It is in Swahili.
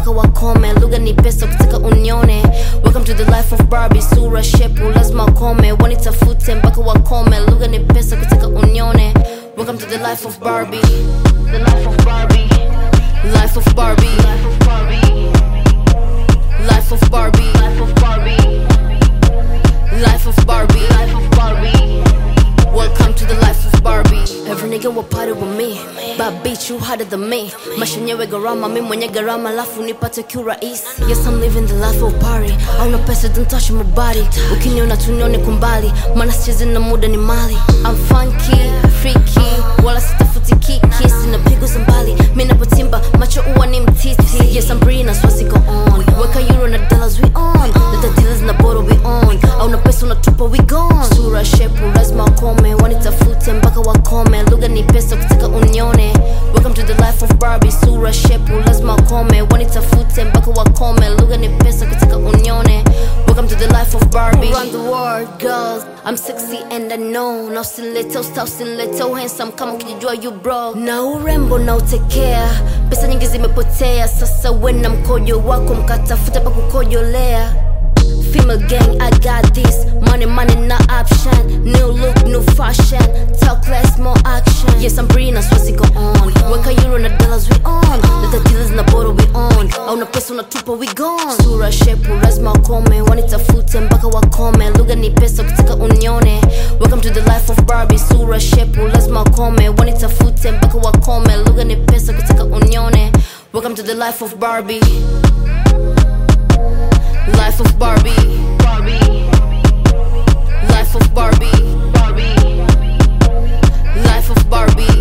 mpaka wakome. Lugha ni pesa ukitaka unione. Welcome to the life of Barbie. Sura shepu lazima ukome, wanitafute mpaka wakome. Lugha ni pesa ukitaka unione. Welcome to the life of Barbie. The life of Barbie. Life of Barbie. Life of Barbie. Life of Barbie. Life of Barbie. Life of Barbie. Life of Barbie. Welcome to the life of Barbie. Every nigga will party with me. Bad bitch, you harder than me. Maisha nyewe garama, mi mwenye garama, lafu nipate kiurahisi. Yes, I'm living the life of party. Hauna pesa, don't touch my body. Ukiniona tunione kumbali, maana sicheze na muda ni mali. I'm funky, freaky, wala sitafuti kiki. Sina pigo za mbali, mi napotimba, macho uwa ni mtiti. Yes, I'm breathing, na swasi go on. Weka euro na dollars, we on. Let the dealers na bottle, we on. Hauna pesa, unatupa, we gone. Sura shepu, lazima ukome, wanitafute mpaka wakome. Lugha ni pesa ukitaka unione. Welcome to the life of Barbie. Sura shepu lazima ukome, wanitafute mpaka wakome. Lugha ni pesa ukitaka unione. Welcome to the life of Barbie. Around the world, girls, I'm sexy and I know. Na usinilete usta, usinilete handsome kama ukijua you bro. Na urembo na utekea, pesa nyingi zimepotea. Sasa wena mkojo wako mkatafuta pa kukojolea. Female gang, I got this. Money, money, not option. New look, new fashion. Talk less, more action. Yes, I'm breathing, that's what's go on. Weka euro na dollars, we on. Let the dealers na bottle, we on. Hauna pesa, unatupa, we gone. Sura shepu, lazima ukome, wanitafute mpaka wakome. Lugha ni pesa ukitaka unione. Welcome to the life of Barbie. Sura shepu, lazima ukome, wanitafute mpaka wakome. Lugha ni pesa ukitaka unione. Welcome to the life of Barbie. Life of Barbie. Barbie. Life of Barbie. Barbie. Life of Barbie.